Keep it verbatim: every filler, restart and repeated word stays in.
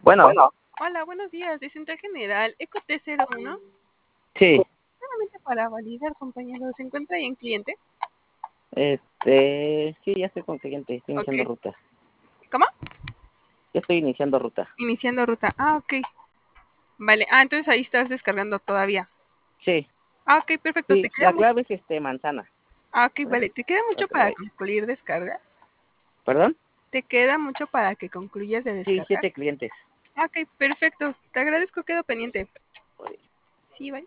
Bueno, Bueno. Hola, buenos días. De Central General, Eco T cero uno. sí, Solamente para validar, compañero. ¿Se encuentra ahí en cliente? este, sí, ya estoy con cliente, estoy Ok. iniciando ruta. ¿Cómo? Ya estoy iniciando ruta. Iniciando ruta. Ah, ok. Vale. Ah, entonces ahí estás descargando todavía. Sí, Ah, ok, perfecto. ¿Te sí, queda la mucho? clave es este manzana. Ah, ok, vale. ¿Te queda Para mucho que lo para veas. concluir descarga? ¿Perdón? ¿Te queda mucho para que concluyas de Sí, descargar? siete clientes. Ah, ok, perfecto. Te agradezco, quedo pendiente. Sí, bye.